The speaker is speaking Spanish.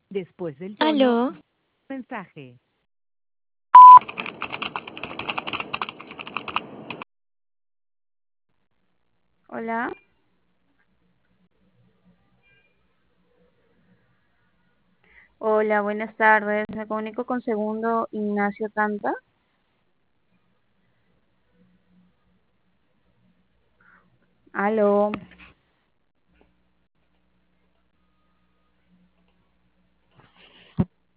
Después del tono, Aló, mensaje. Hola, hola, buenas tardes. Me comunico con segundo Ignacio Tanta. Aló.